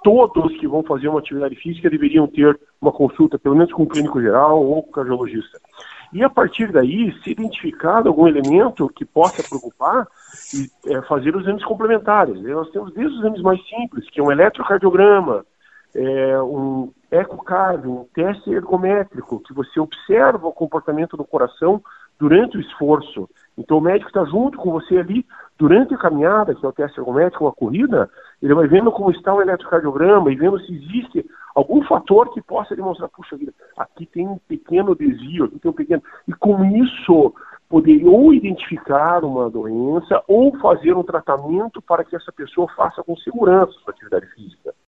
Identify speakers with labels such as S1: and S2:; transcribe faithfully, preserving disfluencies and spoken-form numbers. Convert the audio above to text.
S1: todos que vão fazer uma atividade física deveriam ter uma consulta, pelo menos com um clínico geral ou com um cardiologista. E a partir daí, se identificado algum elemento que possa preocupar, e, é, fazer os exames complementares. E nós temos desde os exames mais simples, que é um eletrocardiograma, é, um ecocardio, um teste ergométrico, que você observa o comportamento do coração durante o esforço. Então o médico está junto com você ali durante a caminhada, que é o teste ergométrico, a corrida, ele vai vendo como está o eletrocardiograma e vendo se existe algum fator que possa demonstrar, puxa vida, aqui tem um pequeno desvio, aqui tem um pequeno... E com isso, poder ou identificar uma doença ou fazer um tratamento para que essa pessoa faça com segurança a sua atividade física.